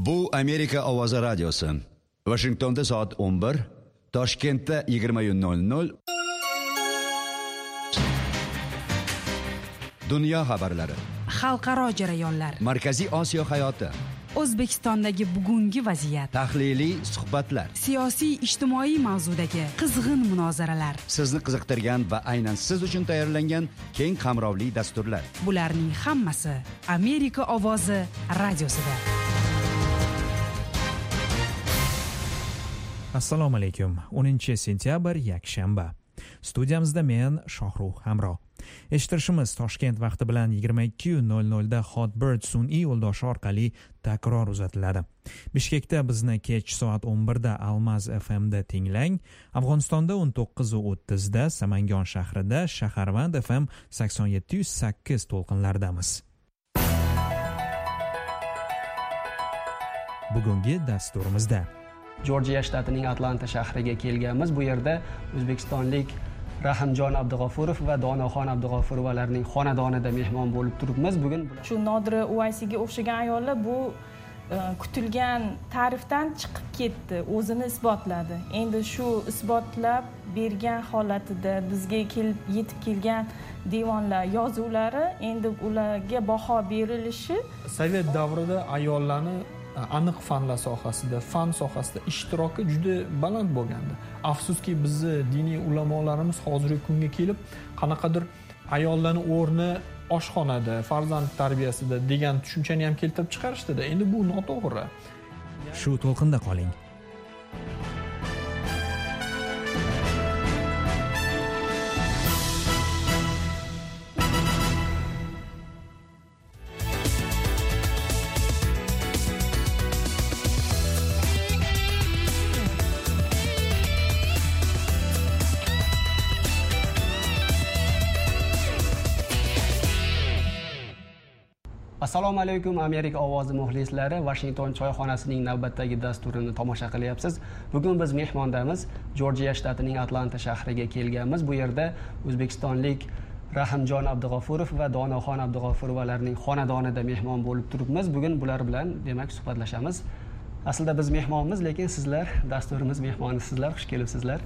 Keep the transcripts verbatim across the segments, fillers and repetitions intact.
Bu Amerika ovozi radiosi. Washingtonda soat o'n bir, Toshkentda yigirma nol nol. Dunyo xabarlari. Xalqaro jarayonlar. Markaziy Osiyo hayoti. O'zbekistondagi bugungi vaziyat. Tahliliy suhbatlar. Siyosiy ijtimoiy mavzudagi qizg'in munozaralar. Sizni qiziqtirgan va aynan siz uchun tayyorlangan keng qamrovli dasturlar. Bularning hammasi Amerika ovozi radiosida. Assalomu alaykum. o'ninchi sentyabr yakshanba. Studiyamizda men Shohruh Hamro. Eshittirishimiz Toshkent vaqti bilan yigirma ikki nol nol da Hotbird sun'iy yo'ldoshi orqali takror uzatiladi. Bishkekda bizni kech soat o'n bir da Almaz F M da tinglang. Afg'onistonda o'n to'qqiz o'ttiz da, Samangon shahrida Shaharvand F M sakson yetti sakkiz to'lqinlaridamiz. Bugungi dasturimizda Jorjiya shtatining Atlanta shahriga kelganmiz. Bu yerda o'zbekistonlik Rahimjon Abdug'ofurov va Donoxon Abdug'ofurovalarning xonadonida mehmon bo'lib turibmiz. Bugun shu Nodira Uvaysiga o'xshagan ayollar bu kutilgan ta'rifdan chiqib ketdi, o'zini isbotladi. Endi shu isbotlab bergan holatida bizga kelib yetib kelgan devonlar yozuvlari, endi ularga baho berilishi Sovet davrida ayollarni aniq fanlar sohasida, fan sohasida ishtiroki juda baland bo'lgandi. Afsuski bizni diniy ulamolarimiz hozirgi kunga kelib qanaqadir ayollarning o'rni oshxonada, farzand tarbiyasida degan tushunchani ham keltirib chiqarishdi-da. Endi bu noto'g'ri. Shu to'lqinda qoling. Assalomu alaykum Amerika ovozi muxlislari. Washington choyxonasining navbatdagi dasturini tomosha qilyapsiz. Bugun biz mehmondamiz. Jorjiya shtatining Atlanta shahriga kelganmiz. Bu yerda o'zbekistonlik Rahimjon Abdug'ofurov va Donoxon Abdug'ofurovalarning xonadonida mehmon bo'lib turibmiz. Bugun bular bilan demak suhbatlashamiz. Aslida biz mehmonmiz, lekin sizlar dasturimiz mehmonisizlar. Xush kelibsizlar.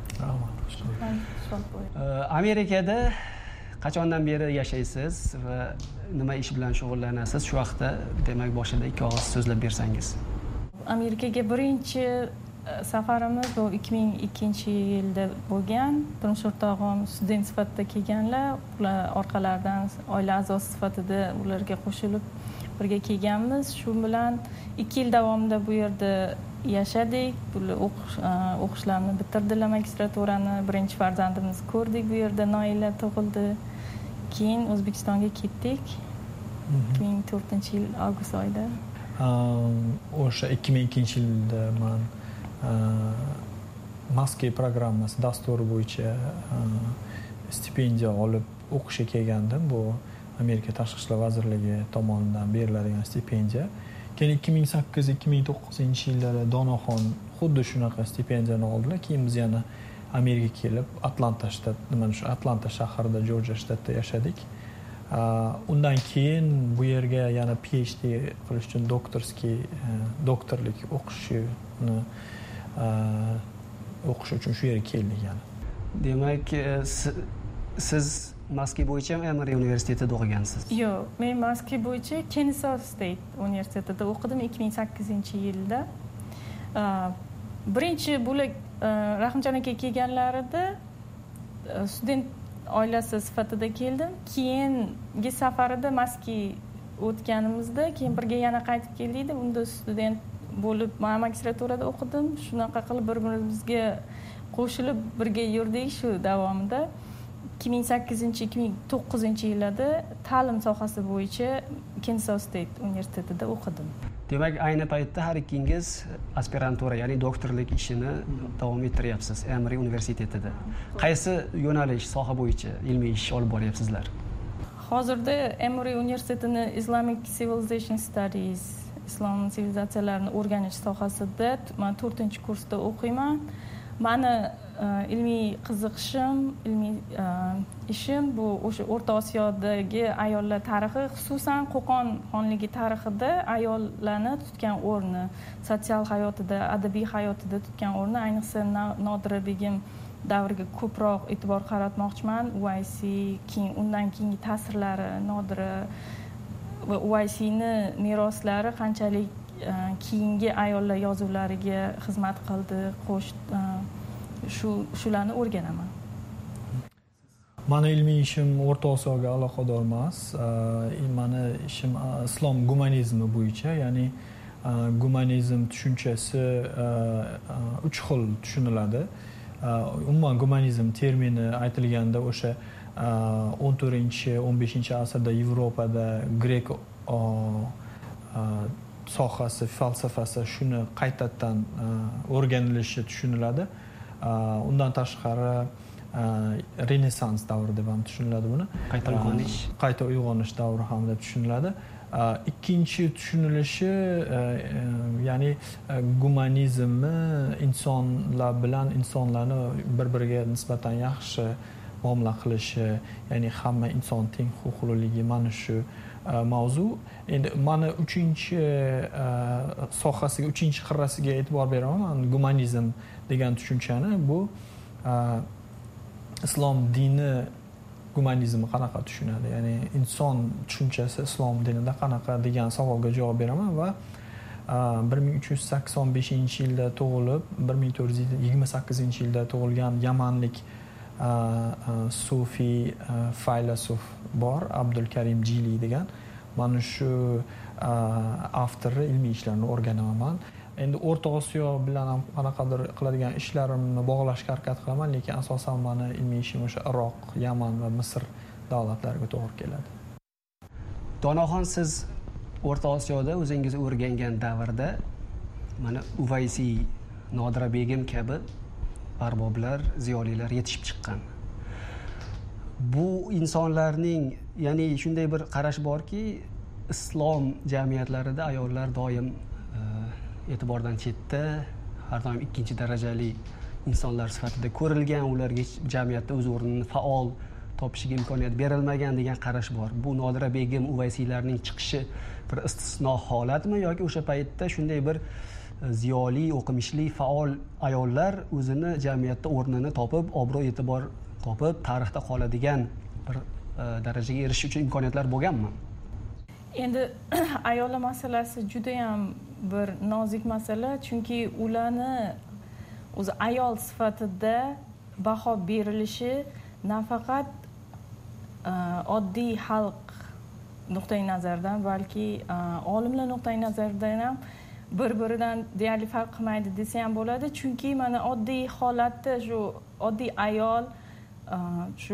Amerikada qachondan beri yashaysiz va nima ish bilan shug'ullanasiz? Shu vaqtda demak boshida ikki og'iz so'zlab bersangiz. Amerikaga birinchi safarimiz bu ikki ming ikkinchi yilda bo'lgan. Turmush o'rtog'im student sifatida kelganlar, ular orqalaridan oila a'zosi sifatida ularga qo'shilib birga kelganmiz. Shu bilan ikki yil davomida bu yerda yashadik. O'qishlarni bitirdilar, magistraturani. Birinchi farzandimizni ko'rdik bu yerda, Noila tug'ildi. Keyin O'zbekistonga ketdik. ikki ming to'rtinchi yil avgust oyida. O'sha ikki ming ikkinchi yilda men Moskva programmasi dasturi bo'yicha stipendiya olib o'qishga kelgandim. Bu Amerika Tashqi ishlar vazirligi tomonidan beriladigan stipendiya. Keyin ikki ming sakkiz ikki ming to'qqizinchi yillarda Donoxon xuddi shunaqa stipendiyani oldilar. Keyin biz yana Amerikaga kelib Atlanta shtat, mana shu Atlanta shahrida, Jorjiya shtatida yashadik. Undan keyin bu yerga yana PhD qilish uchun doktorskiy doktorlik o'qishni o'qish uchun shu yerga keldik yana. Demak, siz Moskva bo'yicha Emory universitetida o'qigansiz? Yo'q, men Moskva bo'yicha Kennesaw State universitetida o'qidim ikki ming sakkizinchi yilda. Birinchi bo'lak Rahimjon aka kelganlarida student oilasi sifatida keldim. Keyingi safarida Moskva o'tganimizda, keyin birga yana qaytib keldik. Unda student bo'lib magistraturada o'qidim. Shunaqa qilib bir-birimizga qo'shilib birga yurdik shu davomida. ikki ming sakkizinchi ikki ming to'qqizinchi yillarda ta'lim sohasi bo'yicha Kennesaw State universitetida o'qidim. Demak, ayni paytda har ikkingiz aspirantura, ya'ni doktorlik ishini davom ettiryapsiz Emory universitetida. Qaysi yo'nalish, soha bo'yicha ilmiy ish olib boryapsizlar? Hozirda Emory universitetini Islamic Civilization Studies, islom sivilizatsiyalarini o'rganish sohasida men to'rtinchi kursda o'qiyman. mani ilmiy qiziqishim, ilmiy ishim bu o'sha O'rta Osiyodagi ayollar tarixi, xususan Qo'qon xonligi tarixida ayollarni tutgan o'rni, sotsial hayotida, adabiy hayotida tutgan o'rni, ayniqsa Nodira begim davriga ko'proq e'tibor qaratmoqchiman. Uwaysi, keyin undan keyingi ta'sirlari, Nodira va Uvaysini meroslari qanchalik keyingi ayollar yozuvlariga xizmat qildi, qo'sh shu shularni o'rganaman. Mani ilmiy ishim O'rta Osiyoga aloqador emas. Mani ishim islom gumanizmi bo'yicha, ya'ni gumanizm tushunchasi uch xil tushuniladi. Umuman gumanizm termini aytilganda o'sha o'n to'rtinchi o'n beshinchi asrda Yevropada grek sohasi, falsafasi shuni qaytadan o'rganilishi tushuniladi. Undan tashqari Renessans davri deb ham tushuniladi buni. Qayta uyg'onish, qayta uyg'onish davri ham deb tushuniladi. Ikkinchi tushunilishi, ya'ni gumanizmni insonlar bilan insonlarni bir-biriga nisbatan yaxshi muomala qilishi, ya'ni hamma inson teng huquqliligi, mana shu mavzu. Endi mana uchinchi sohasiga, uchinchi qirrasiga e'tibor beraman. Gumanizm degan tushunchani, bu islom dini gumanizmni qanaqa tushunadi, ya'ni inson tushunchasi islom dinida qanaqa degan savolga javob beraman va bir ming uch yuz sakson beshinchi yilda tug'ilib, bir ming to'rt yuz yigirma sakkizinchi yilda tug'ilgan yamanlik sufiy faylasuf bor, Abdul Karim Jili degan. Mana shu avtori ilmiy ishlarini o'rganaman. Endi O'rta Osiyo bilan ham qanaqadir qiladigan ishlarimni bog'lashga harakat qilaman, lekin asosan meni ilmiy ishim o'sha Iroq, Yaman va Misr davlatlariga to'g'ri keladi. Donoxon, siz O'rta Osiyoda o'zingiz o'rgangan davrda mana Uvaysi, Nodira begim kabi arboblar, ziyolilar yetishib chiqqan. Bu insonlarning, ya'ni shunday bir qarash borki, islom jamiyatlarida ayollar doim e'tibordan chetda, har doim ikkinchi darajali insonlar sifatida ko'rilgan, ularga jamiyatda o'z o'rnini faol topishiga imkoniyat berilmagan degan qarash bor. Bu Nodira begim, Uvaysiylarning chiqishi bir istisno holatmi yoki o'sha paytda shunday bir ziyoli, o'qimishli, faol ayollar o'zini jamiyatda o'rnini topib, obro' e'tibor topib, tarixda qoladigan bir darajaga erishish uchun imkoniyatlar bo'lganmi? Endi ayollar masalasi juda ham bir nozik masala, chunki ularni o'zi ayol sifatida baho berilishi nafaqat oddiy xalq nuqtai nazaridan, balki olimlar nuqtai nazaridan ham bir-biridan deyarli farq qilmaydi desa ham bo'ladi. Chunki mana oddiy holatda shu oddiy ayol shu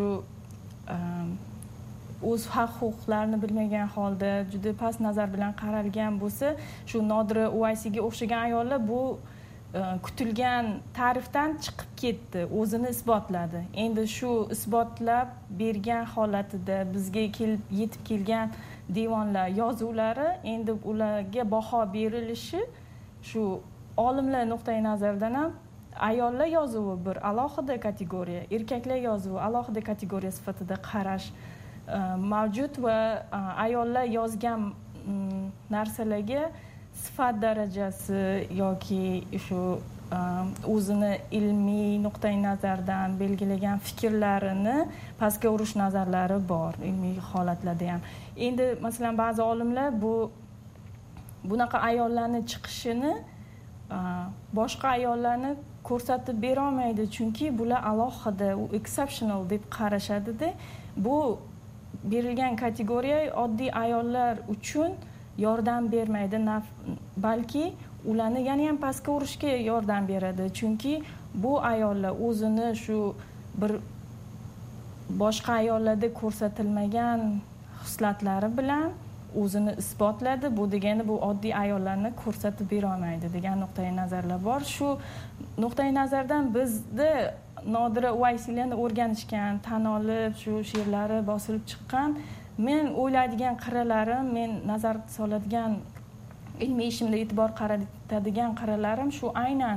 o'z haq-huquqlarini bilmagan holda juda past nazar bilan qaralgan bo'lsa, shu Nodira, Uvaysiga o'xshagan ayollar bu kutilgan ta'rifdan chiqib ketdi, o'zini isbotladi. Endi shu isbotlab bergan holatida bizga kelib yetib kelgan devonlar, yozuvlari, endi ularga baho berilishi shu olimlar nuqtai nazaridan ham ayollar yozuvi bir alohida kategoriya, erkaklar yozuvi alohida kategoriya sifatida qarash mavjud va ayollar yozgan narsalarga sifat darajasi yoki shu o'zini ilmiy nuqtai nazardan belgilagan fikrlarini pastga urish nazarlari bor ilmiy holatlarda ham. Endi masalan ba'zi olimlar bu bunaqa ayollarni chiqishini boshqa ayollarni ko'rsatib bera olmaydi, chunki bular alohida, u exceptional deb qarashadi-da. Bu berilgan kategoriya oddiy ayollar uchun yordam bermaydi, balki ularni yana ham pastga urishga yordam beradi. Chunki bu ayollar o'zini shu bir boshqa ayollarda ko'rsatilmagan xislatlari bilan o'zini isbotladi. Bu degani bu oddiy ayollarni ko'rsatib bera olmaydi degan nuqtai nazarlar bor. Shu nuqtai nazardan bizda Nodira Uvaysiylarni o'rganishgan, tan olib, shu she'rlari bosilib chiqqan, men o'ylaydigan qirralarim, men nazar soladigan ilmiy ishimda e'tibor qaratadigan qirralarim shu aynan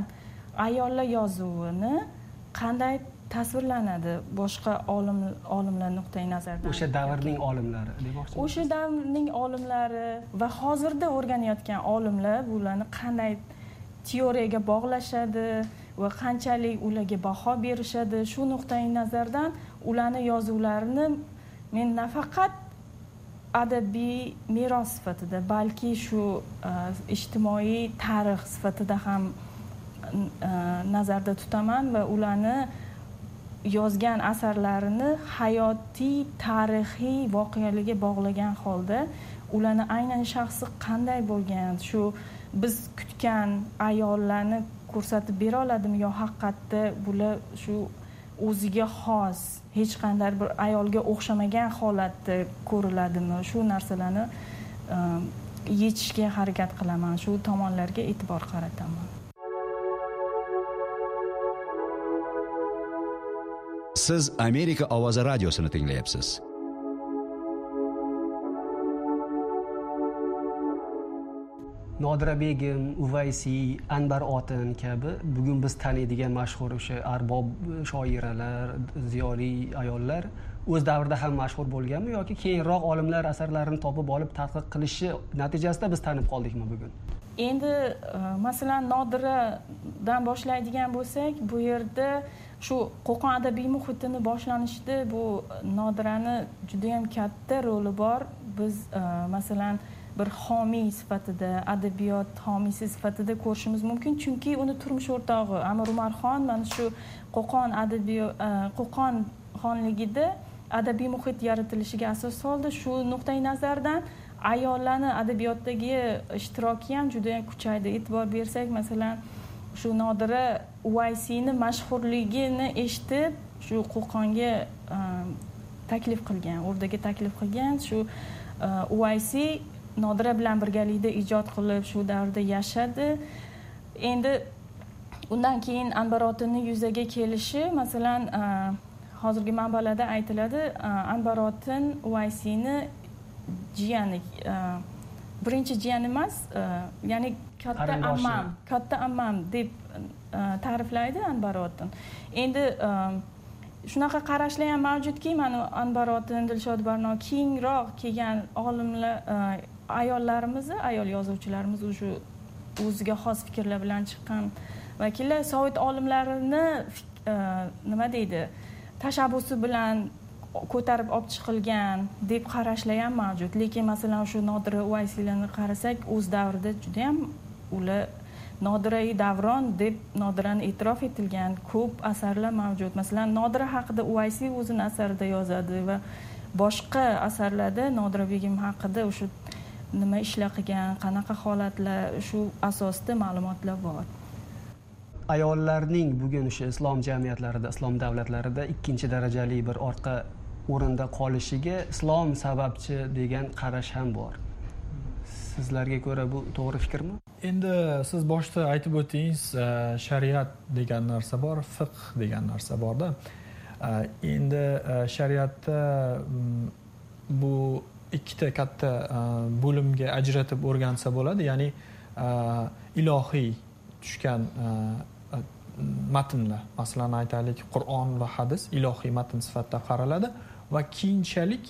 ayollar yozuvini qanday tasvirlanadi boshqa olim olimlar nuqtai nazaridan? O'sha davrning olimlari demoqchimisiz? O'sha davrning olimlari va hozirda o'rganayotgan olimlar bularni qanday teoriyaga bog'lashadi va qanchalik ularga baho berishadi, shu nuqtai nazardan ularning yozuvlarini men nafaqat adabiy meros sifatida, balki shu ijtimoiy tarix sifatida ham nazarda tutaman va ularni yozgan asarlarini hayotiy, tarixiy voqealarga bog'lagan holda ularni aynan shaxsi qanday bo'lgan, shu biz kutgan ayollarni ko'rsatib bera oladimi yo haqiqatda bular shu o'ziga xos hech qanday bir ayolga o'xshamagan holatda ko'riladimi? Shu narsalarni yechishga harakat qilaman, shu tomonlarga e'tibor qarataman. Siz Amerika ovozi radiosini tinglayapsiz. Nodira Begim, Uvaysi, Anbar Otin kabi bugun biz taniydigan mashhur o'sha arbob shoiralar, ziyoli ayollar o'z davrida ham mashhur bo'lganmi yoki keyinroq olimlar asarlarini topib olib tadqiq qilishi natijasida biz tanib qoldikmi bugun? Endi masalan Nodiradan boshlaydigan bo'lsak, bu yerda shu Qo'qon adabiy muhitini boshlanishida bu Nodirani juda ham katta roli bor. Biz masalan bir homiy sifatida, adabiyot homiysi sifatida ko'rishimiz mumkin, chunki uni turmush o'rtog'i Amir Umarxon mana shu Qo'qon adabiyot Qo'qon xonligida adabiy muhit yaratilishiga asos soldi. Shu nuqtai nazardan ayollarning adabiyotdagi ishtiroki ham juda ham kuchaydi. E'tibor bersak, masalan shu Nodira Uvaysiyni mashhurligini eshitib shu Qo'qonga taklif qilgan, o'rdaga taklif qilgan. Shu Uvaysiy Nodira bilan birgalikda ijod qilib shu davrda yashadi. Endi undan keyin Anbar Otinning yuzaga kelishi, masalan hozirgi manbalarda aytiladi, Anbar Otin Uvaysiyni jiyani, birinchi jiyani emas, ya'ni katta ammam, katta ammam deb ta'riflaydi Anbar Otin. Endi shunaqa qarashlar ham mavjudki, mana Anbar Otin, Dilshod Barno keyinroq kelgan olimlar, ayollarimizni, ayol yozuvchilarimiz o'sha o'ziga xos fikrlar bilan chiqqan vakillar Sovet olimlarini nima deydi, tashabbusi bilan ko'tarib olib chiqilgan deb qarashlar ham mavjud. Lekin masalan shu Nodira Uvaysiylarni qarasak, o'z davrida juda ham ular Nodira-i davron deb Nodirani e'tirof etilgan ko'p asarlar mavjud. Masalan, Nodira haqida Uvaysiy o'zining asarida yozadi va boshqa asarlarda Nodira Begim haqida o'sha nima ishlar qilgan, qanaqa holatlar, shu asosda ma'lumotlar bor. Ayollarning bugun o'sha islom jamiyatlarida, islom davlatlarida ikkinchi darajali bir orqa o'rinda qolishiga islom sababchi degan qarash ham bor. Sizlarga ko'ra bu to'g'ri fikrmi? Endi siz boshda aytib o'tdingiz, shariat degan narsa bor, fiqh degan narsa borda. Endi shariatda bu ikkita katta bo'limga ajratib o'rgansa bo'ladi, ya'ni ilohiy tushgan matnlar, masalan aytaylik Qur'on va hadis ilohiy matn sifatida qaraladi va keyinchalik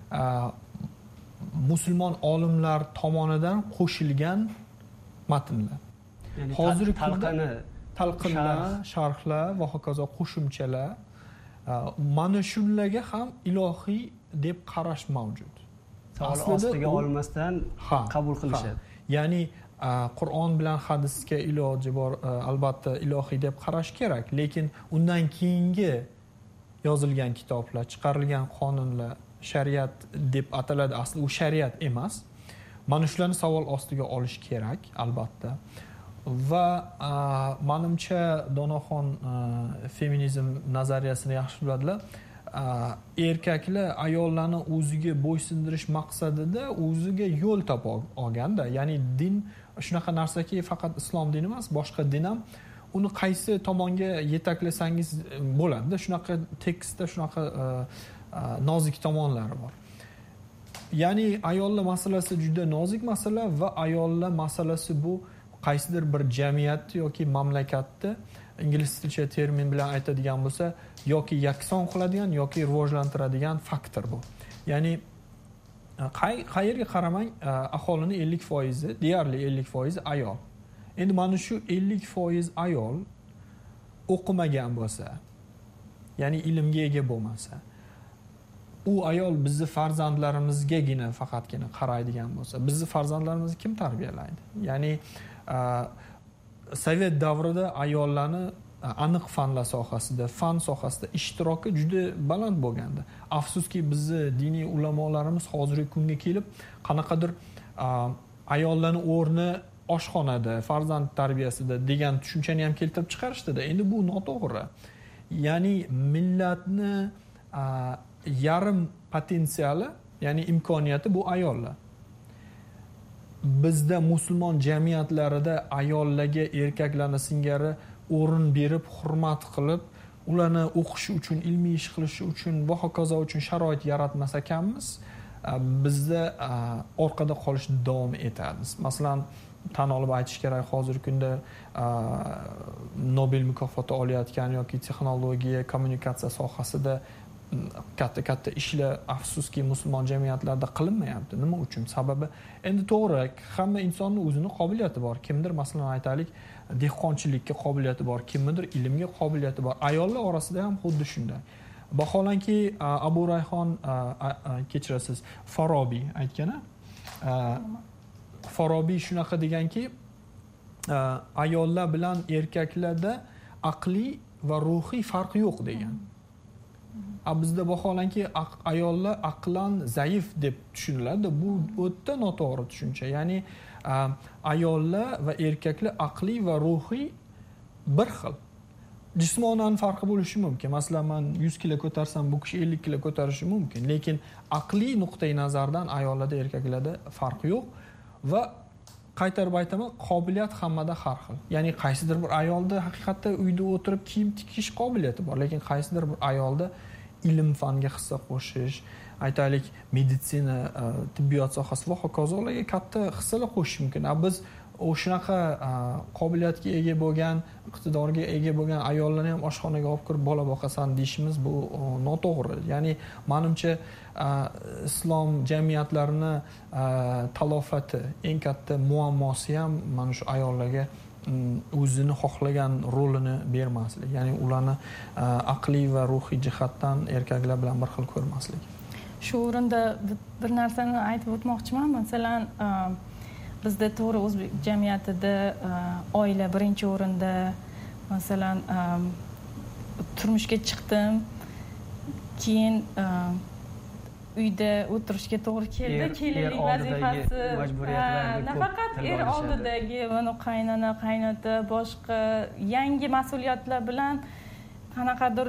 musulmon olimlar tomonidan qo'shilgan matnlar. Ya'ni hozirgi talqini, talqinlar, sharhlar va hokazo qo'shimchalar, mana shularga ham ilohiy deb qarash mavjud. Aslida ostiga olmasdan qabul qilishadi. Ya'ni Qur'on bilan hadisga iloji bor, albatta ilohiy deb qarash kerak, lekin undan keyingi yozilgan kitoblar, chiqarilgan qonunlar shariat deb ataladi. Asli u shariat emas. Mana shularni savol ostiga olish kerak, albatta. Va menimcha Donoxon feminizm nazariyasini yaxshi biladilar. Erkaklar ayollarni o'ziga bo'ysundirish maqsadida o'ziga yo'l topa olganda, ya'ni din shunaqa narsaki, faqat islom dini emas, boshqa din ham uni qaysi tomonga yetaklasangiz bo'ladi. Shunaqa tekstda shunaqa nozik tomonlari bor. Ya'ni ayollar masalasi juda nozik masala va ayollar masalasi bu qaysidir bir jamiyatni yoki mamlakatni inglizcha termin bilan aytadigan bo'lsa, yoki yakson qiladigan yoki rivojlantiradigan faktor bu. Ya'ni qayerga qaramang, aholining ellik foizi, deyarli ellik foizi ayol. Endi mana shu ellik foiz ayol o'qimagan bo'lsa, ya'ni ilmga ega bo'lmasa, u ayol bizni farzandlarimizgagina faqatgina qaraydigan bo'lsa, bizni farzandlarimizni kim tarbiyalaydi? Ya'ni Sovet davrida ayollarni aniq fanlar sohasida, fan sohasida ishtiroki juda baland bo'lgandi. Afsuski bizni diniy ulamolarimiz hozirgi kunga kelib qanaqadir ayollarning o'rni oshxonada, farzand tarbiyasida degan tushunchani ham keltirib chiqarishdi-da. Endi bu noto'g'ri. Ya'ni millatni yarim potensiali, ya'ni imkoniyati bu ayollar. Bizda musulmon jamiyatlarida ayollarga erkaklarni singari o'rin berib, hurmat qilib, ularni o'qishi uchun, ilmiy ish qilishi uchun va hokazo uchun sharoit yaratmas ekanmiz, bizda orqada qolishni davom etamiz. Masalan, tan olib aytish kerak, hozirgi kunda Nobel mukofoti olayotgan yoki texnologiya, kommunikatsiya sohasida katta-katta ishlar afsuski musulmon jamiyatlarda qilinmayapti. Nima uchun? Sababi endi to'g'ri, hamma insonning o'zining qobiliyati bor. Kimdir masalan aytaylik, dehqonchilikka qobiliyati bor, kimdir ilmga qobiliyati bor. Ayollar orasida ham xuddi shunday. Vaholanki Abu Rayhon, kechirasiz, Forobiy aytgani, Forobiy shunaqa deganki, ayollar bilan erkaklarda aqliy va ruhiy farq yo'q degan. Bizda vaholanki ayollar aqlan zaif deb tushuniladi. Bu o'ta noto'g'ri tushuncha. Ya'ni ayollar va erkaklar aqliy va ruhiy bir xil. Jismonan farqi bo'lishi mumkin. Masalan, men yuz kilo ko'tarsam, bu kishi ellik kilo ko'tarishi mumkin. Lekin aqliy nuqtai nazardan ayollarda, erkaklarda farq yo'q va qaytarib aytaman, qobiliyat hammada har xil. Ya'ni qaysidir bir ayolda haqiqatda uyda o'tirib kiyim tikish qobiliyati bor, lekin qaysidir bir ayolda ilm fanga hissa qo'shish, aytaylik meditsina, tibbiyot sohasi va hokazolarga katta hissalar qo'shish mumkin. Biz o'shunaqa qobiliyatga ega bo'lgan, iqtidorga ega bo'lgan ayollarni ham oshxonaga olib kirib bola boqasan deyishimiz bu noto'g'ri. Ya'ni menimcha islom jamiyatlarini talofati, eng katta muammosi ham mana shu ayollarga o'zini xohlagan rolini bermaslik, ya'ni ularni aqliy va ruhiy jihatdan erkaklar bilan bir xil ko'rmaslik. Shu o'rinda bir narsani aytib o'tmoqchiman. Masalan, bizda to'g'ri o'zbek jamiyatida oila birinchi o'rinda. Masalan, turmushga chiqdim, keyin uyda o'tirishga to'g'ri keldi. Kelinlik vazifasi, nafaqat er oldidagi mana qaynona, qaynota, boshqa yangi mas'uliyatlar bilan qanaqadir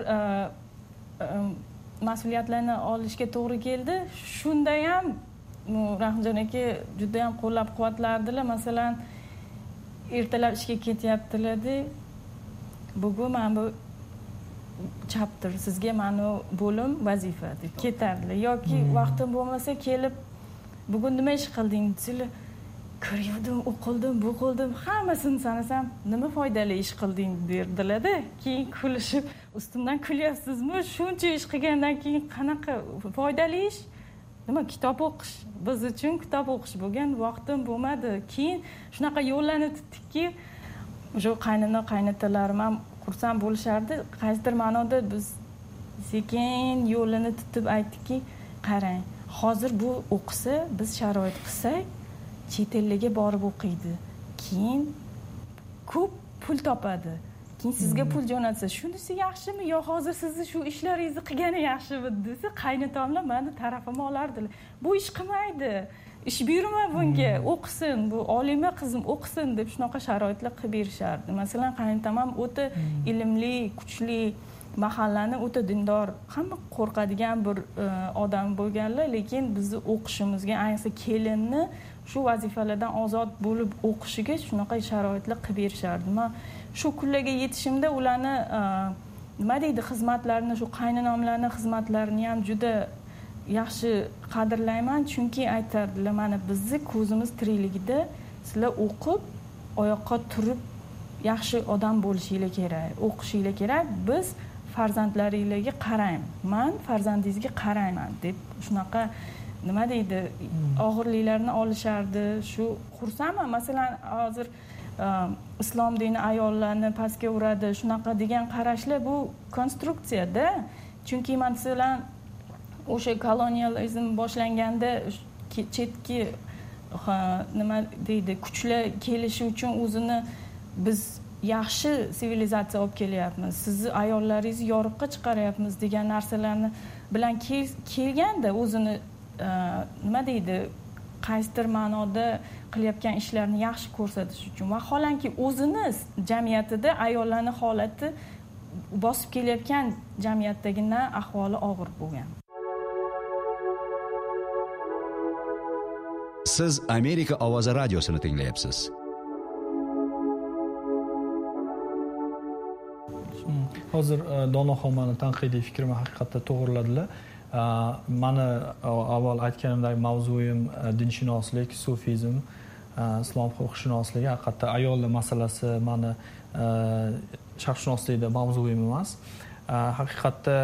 mas'uliyatlarni olishga to'g'ri keldi. Shunda ham Rahimjon aka juda ham qo'llab-quvvatlardilar. Masalan, ertalab ishga ketyaptilar-da, bugun mana bu chaptir, sizga mana bo'lim vazifa deb ketardilar. Yoki vaqtim bo'lmasa kelib, bugun nima ish qilding dedilar. Ko'rdim, o'qildim, bu qildim, hammasini sanasam, nima foydali ish qilding derdilar-da. Keyin kulishib, ustimdan kulyapsizmi? Shuncha ish qilgandan keyin qanaqa foydali ish? Nima kitob o'qish? Biz uchun kitob o'qish bo'lgan, vaqtim bo'lmadi. Keyin shunaqa yo'llarni tutdikki, o'sha qaynona, qaynotalarim ham xursand bo'lishardi. Qaysidir ma'noda biz sekin yo'lini tutib aytdikki, qarang, hozir bu o'qisa, biz sharoit qilsak, chet elga borib o'qiydi. Keyin ko'p pul topadi. Keyin sizga pul jo'natsa, shunisi yaxshimi yo hozir sizni shu ishlaringizni qilgani yaxshimi desa, qaynotamlar meni tarafimga olardilar. Bu ish qilmaydi. Ish buyurma bunga, o'qisin, bu olima qizim o'qisin deb shunaqa sharoitlar qilib berishardi. Masalan, qaynotam ham o'ta ilmli, kuchli, mahallani o'ta dindor, hamma qo'rqadigan bir odam bo'lganlar, lekin bizni o'qishimizga, ayniqsa kelinni shu vazifalardan ozod bo'lib o'qishiga shunaqa sharoitlar qilib berishardi. Men shu kunlarga yetishimda ularni nima deydi, xizmatlarini, shu qaynonamlarning xizmatlarini ham juda yaxshi qadrlayman, chunki aytardilar, mana bizni ko'zimiz tirikligida sizlar o'qib oyoqqa turib yaxshi odam bo'lishinglar kerak, o'qishinglar kerak. Biz farzandlaringizga qarang. Men farzandingizga qarayman deb shunaqa nima deydi, og'irliklarni olishardi. Shu xursandman. Masalan, hozir islom dini ayollarni pastga uradi, shunaqa degan qarashlar bu konstruksiyada. Chunki masalan o'sha kolonializm boshlanganda chetki nima deydi, kuchlar kelishi uchun o'zini biz yaxshi sivilizatsiya olib kelyapmiz, sizni ayollaringizni yoriqqa chiqaryapmiz degan narsalarni bilan kelganda o'zini nima deydi, qaysidir ma'noda qilayotgan ishlarini yaxshi ko'rsatish uchun. Vaholanki o'zini jamiyatida ayollarni holati bosib kelayotgan jamiyatdagidan ahvoli og'ir bo'lgan. Siz Amerika ovozi radiosini tinglayapsiz. Hozir Donoxon mani tanqidiy fikrimni haqiqatda to'g'riladilar. Mani avval aytganimdek mavzuim dinshunoslik, sufizm, islom huquqshunosligi, haqiqatda ayollar masalasi mani sharqshunoslikda mavzuim emas. Haqiqatda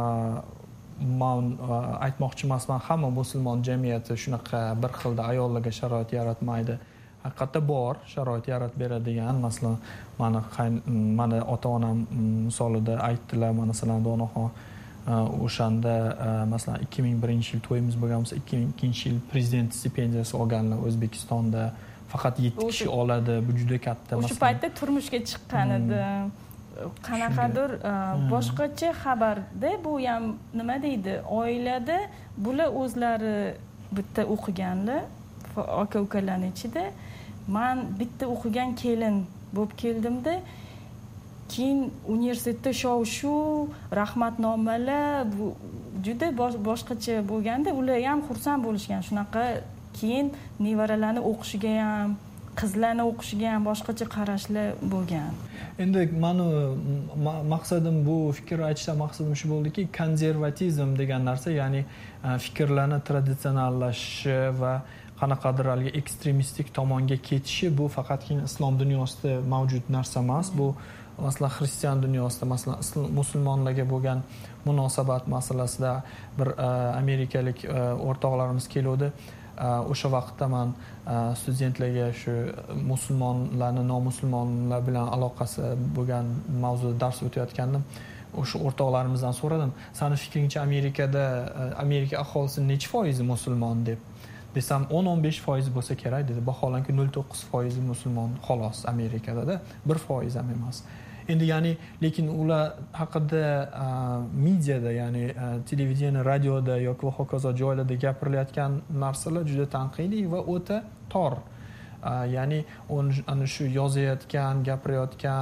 men aytmoqchi emasman, hamma musulmon jamiyati shunaqa bir xilda ayollarga sharoit yaratmaydi. Haqiqatda bor, sharoit yaratib beradigan, masalan, mani mani ota-onam misolida aytdilar, masalan, Donoxon o'shanda masalan ikki ming birinchi yil to'yimiz bo'lgan bo'lsa, ikki ming ikkinchi yil prezident stipendiyasi olganlar O'zbekistonda faqat yetti kishi oladi. Bu juda katta. O'sha paytda turmushga chiqqan edi. Qanaqadir boshqacha xabarda bu ham nima deydi, oilada bular o'zlari bitta o'qiganlar, aka-ukalarning ichida. Men bitta o'qigan kelin bo'lib keldimda, keyin universitetda shov-shuv, rahmatnomalar, bu juda boshqacha bo'lganda, ular ham xursand bo'lishgan. Shunaqa keyin nevaralarni o'qishiga ham, qizlarni o'qishiga ham boshqacha qarashlar bo'lgan. Endi mani maqsadim, bu fikr aytishdan maqsadim shu bo'ldiki, konservatizm degan narsa, ya'ni fikrlarni traditsionallashishi va qanaqadir haligi ekstremistik tomonga ketishi, bu faqatgina islom dunyosida mavjud narsa emas. Bu masalan xristian dunyosida, masalan musulmonlarga bo'lgan munosabat masalasida bir amerikalik o'rtoqlarimiz keluvdi. O'sha vaqtda men studentlarga shu musulmonlarni nomusulmonlar bilan aloqasi bo'lgan mavzuda dars o'tayotgandim. O'sha o'rtoqlarimizdan so'radim, "Sani fikringcha Amerikada Amerika aholisi necha foizi musulmon?" deb. Desam o'n o'n besh foiz bo'lsa kerak dedi. Vaholanki nol to'qqiz foiz musulmon xolos Amerikada, bir foiz ham emas. Endi ya'ni lekin ular haqida mediada, ya'ni televideniya, radioda yoki va hokazo joylarda gapirilayotgan narsalar juda tanqidiy va o'ta tor. Ya'ni ana shu yozayotgan, gapirayotgan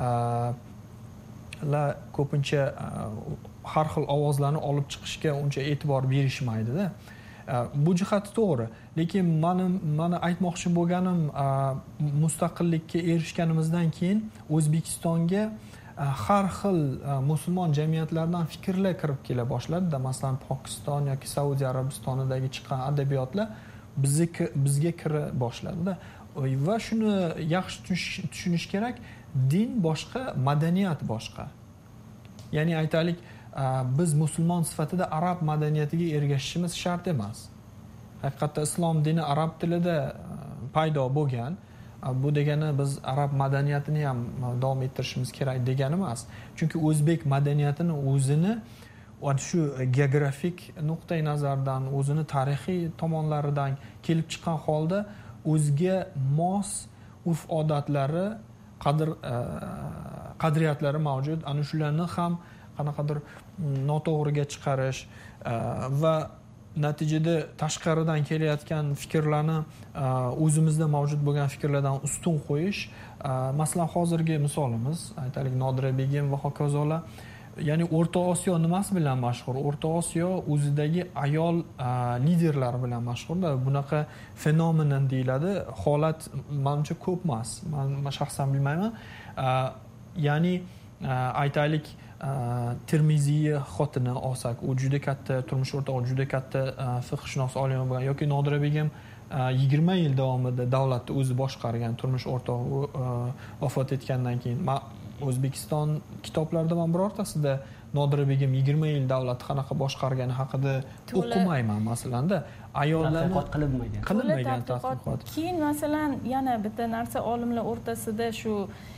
la ko'pincha har xil ovozlarni olib chiqishga uncha e'tibor berishmaydi-da. Bu jihati to'g'ri, lekin mani mani aytmoqchi bo'lganim, mustaqillikka erishganimizdan keyin O'zbekistonga har xil musulmon jamiyatlardan fikrlar kirib kela boshladi-da. Masalan, Pokiston yoki Saudiya Arabistonidagi chiqqan adabiyotlar bizga bizga kira boshladi-da. Va shuni yaxshi tushunish kerak, din boshqa, madaniyat boshqa. Ya'ni aytaylik, biz musulmon sifatida arab madaniyatiga ergashishimiz shart emas. Haqiqatda islom dini arab tilida paydo bo'lgan. Bu degani biz arab madaniyatini ham davom ettirishimiz kerak degani emas. Chunki o'zbek madaniyatini o'zini shu geografik nuqtai nazardan, o'zini tarixiy tomonlaridan kelib chiqqan holda o'ziga mos urf-odatlari, qadr qadriyatlari mavjud. Ana shularni ham qanaqadir noto'g'riga chiqarish va natijada tashqaridan kelayotgan fikrlarni o'zimizda mavjud bo'lgan fikrlardan ustun qo'yish. Masalan, hozirgi misolimiz, aytaylik, Nodira begim va hokazolar. Ya'ni O'rta Osiyo nimasi bilan mashhur? O'rta Osiyo o'zidagi ayol liderlari bilan mashhurda. Bunaqa fenomen deyiladi. Holat menimcha ko'p emas. Men shaxsan bilmayman. Ya'ni aytaylik, Termiziy xotini olsak, u juda katta turmush o'rtog'i, juda katta fiqhshunos olim bo'lgan, yoki Nodira begim yigirma yil davomida davlatni o'zi boshqargan turmush o'rtog'i vafot etgandan keyin O'zbekiston kitoblarida man birortasida Nodira begim yigirma yil davlatni qanaqa boshqargani haqida o'qimayman masalanda. Ayollarni tadqiqot qilinmagan. Qilinmagan tadqiqot. Keyin masalan yana bitta narsa olimlar o'rtasida shu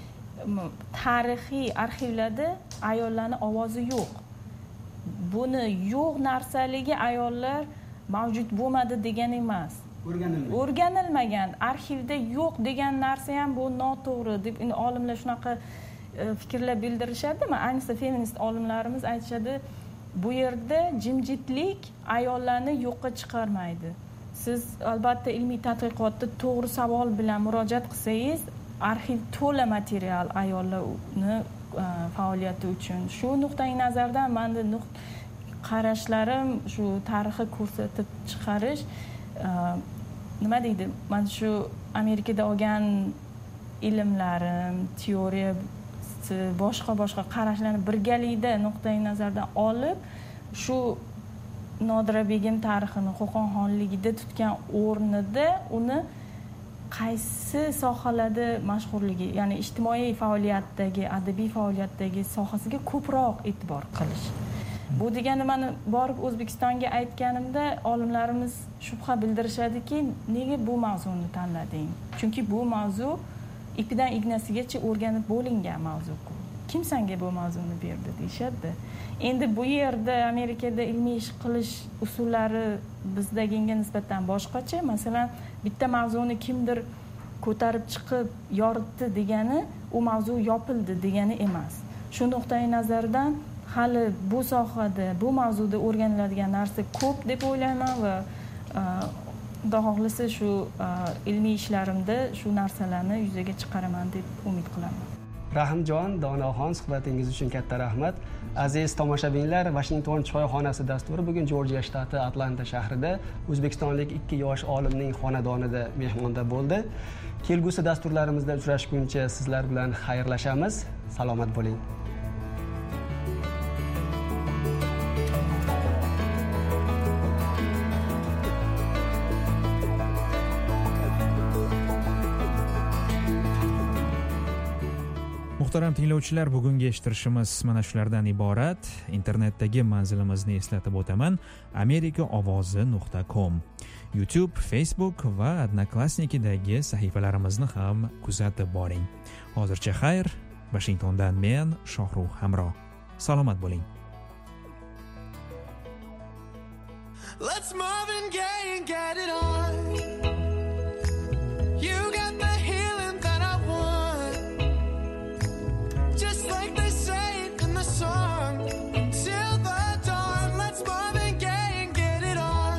tarixiy arxivlarda ayollarning ovozi yo'q. Buni yo'q narsaligi ayollar mavjud bo'lmadi degani emas. O'rganilmagan. O'rganilmagan. Arxivda yo'q degan narsa ham bu noto'g'ri deb olimlar shunaqa fikrlar bildirishadimi? Ayniqsa feminist olimlarimiz aytishadi, bu yerda jimjitlik ayollarni yo'qqa chiqarmaydi. Siz albatta ilmiy tadqiqotda to'g'ri savol bilan murojaat qilsangiz, arxiv to'la material ayollarni faoliyati uchun. Shu nuqtai nazardan menda qarashlarim shu tarixni ko'rsatib chiqarish nima deydi? Men shu Amerikada olgan ilmlarim, teoriya boshqa boshqa qarashlarni birgalikda nuqtai nazardan olib, shu Nodira begim tarixini Qo'qon xonligida tutgan o'rnida uni qaysi sohalarda mashhurligi, ya'ni ijtimoiy faoliyatdagi, adabiy faoliyatdagi sohasiga ko'proq e'tibor qilish. Bu degani men borib O'zbekistonga aytganimda olimlarimiz shubha bildirishadiki, nega bu mavzuni tanlading? Chunki bu mavzu ipidan ignasigacha o'rganib bo'lingan mavzu-ku. Kim senga bu mavzuni berdi deyshadi. Endi bu yerda Amerikada ilmiy ish qilish usullari bizdagiga nisbatan boshqacha. Masalan, bitta mavzuni kimdir ko'tarib chiqib yoritdi degani u mavzu yopildi degani emas. Shu nuqtai nazardan hali bu sohada, bu mavzuda o'rganiladigan narsa ko'p deb o'ylayman va Xudo xohlasa shu ilmiy ishlarimda shu narsalarni yuzaga chiqaraman deb umid qilaman. Rahimjon Donoxon, suhbatingiz uchun katta rahmat. Aziz tomoshabinlar, Washington choyxonasi dasturi bugun Jorjiya shtati Atlanta shahrida o'zbekistonlik ikki yosh olimning xonadonida mehmonda bo'ldi. Kelgusi dasturlarimizda uchrashguncha sizlar bilan xayrlashamiz. Salomat bo'ling. Muhtaram tinglovchilar, bugungi eshittirishimiz mana shulardan iborat. Internetdagi manzilimizni eslatib o'taman: amerika ovozi nuqta com. YouTube, Facebook va Odnoklassnikidagi sahifalarimizni ham kuzatib boring. Hozircha xayr. Washingtondan men Shohrux Hamro. Salomat bo'ling. Let's Marvin Gaye and get it on. You got the healing that I want. Just like they say in the song. Till the dawn, let's Marvin Gaye and get it on.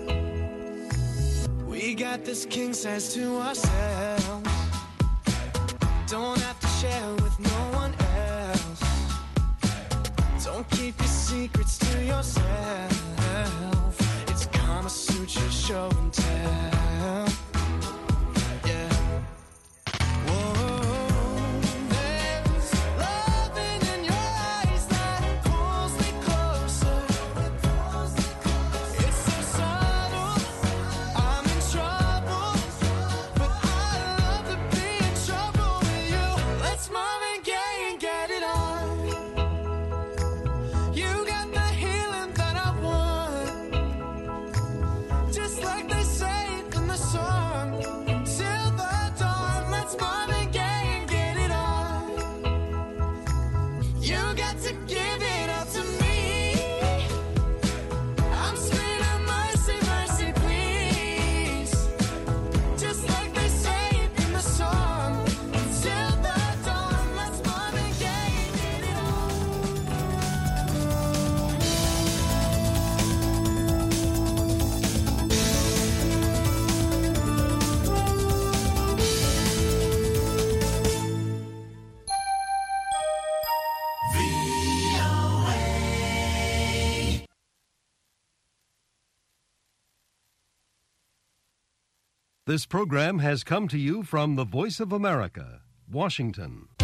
We got this king size to ourselves. Don't have to share with no one else. Don't keep your secrets to yourself. It's Kama Sutra show and tell. Yeah. Whoa, there's loving in your eyes that pulls me closer. It's so subtle, I'm in trouble, but I love to be in trouble with you. Let's Marvin Gaye and get it on. You got the healing that I want. Just like they say in the song. Till the dawn, let's Marvin Gaye and get it on. You got to give it up to me. I'm screaming mercy, mercy, please. Just like they say in the song. Till the dawn, let's Marvin Gaye and get it on. This program has come to you from the Voice of America, Washington.